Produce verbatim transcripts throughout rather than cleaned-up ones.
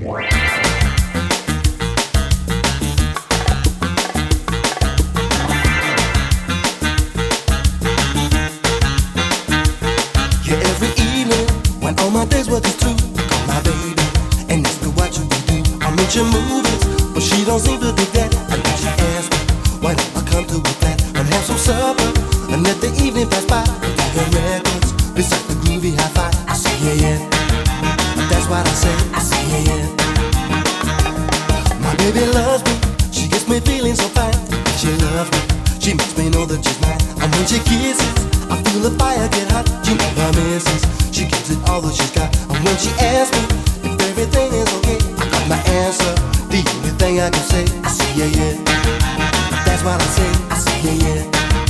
Yeah, every evening when all my days were just through, I call my baby and ask her what you do. I'm into movies, but she don't seem to dig that. And then she asks me, why don't I come to a flat and have some supper and let the evening pass by? With the records beside the groovy hi-fi. I say yeah, yeah. That's what I say. I say yeah, yeah. My baby loves me. She gets me feeling so fine. She loves me. She makes me know that she's mine. And when she kisses, I feel the fire get hot. She never misses. She gives it all that she's got. And when she asks me if everything is okay, I got my answer. The only thing I can say, I say yeah, yeah. That's what I say. I say yeah, yeah.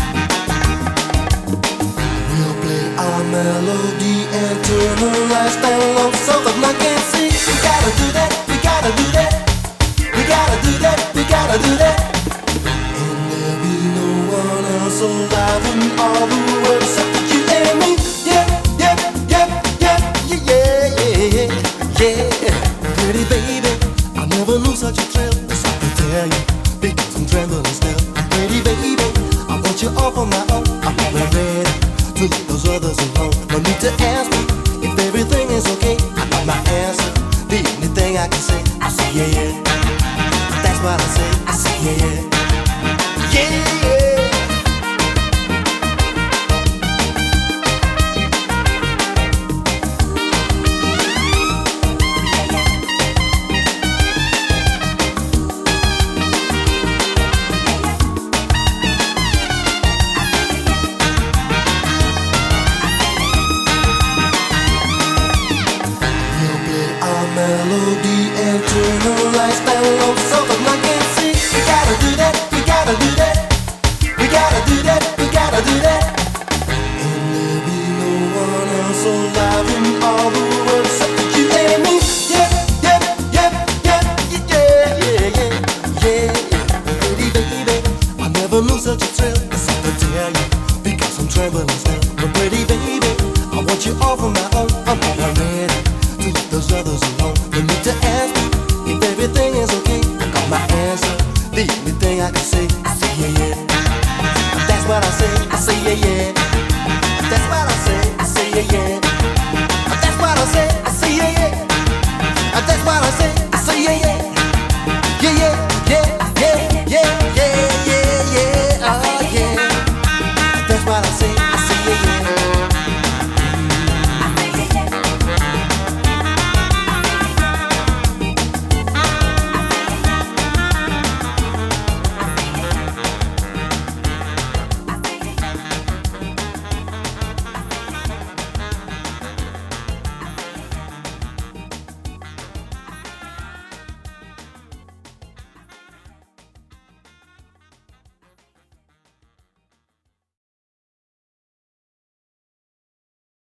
We'll play our melody and turn the lights down low so the night can see. We gotta do that. We gotta do that. We gotta do that. We gotta do that. And there'll be no one else alive in all the world except for you and me. Yeah, yeah, yeah, yeah, yeah, yeah, yeah, yeah. Pretty baby, I never knew such a thrill. That's I can tell you, because I'm trembling still. And pretty baby, I want you all for my own. I'm never ready to leave those others alone. No need to ask me if everything is okay. I got my answer. The only thing I can say, I say yeah, yeah. That's what I say. I say yeah, yeah. Yeah, yeah. Melody and turn the lights down low so the night can see. We gotta do that, we gotta do that. We gotta do that, we gotta do that. And there'll be no one else alive in all the world except for you and me. Yeah, yeah, yeah, yeah, yeah, yeah, yeah, yeah. Pretty baby, I never knew such a thrill. It's hard to tell you because I'm trembling still. But pretty baby, I want you all for my own. I'm not ready to leave those others alone. No need to ask me if everything is okay. I got my answer. The only thing I can say,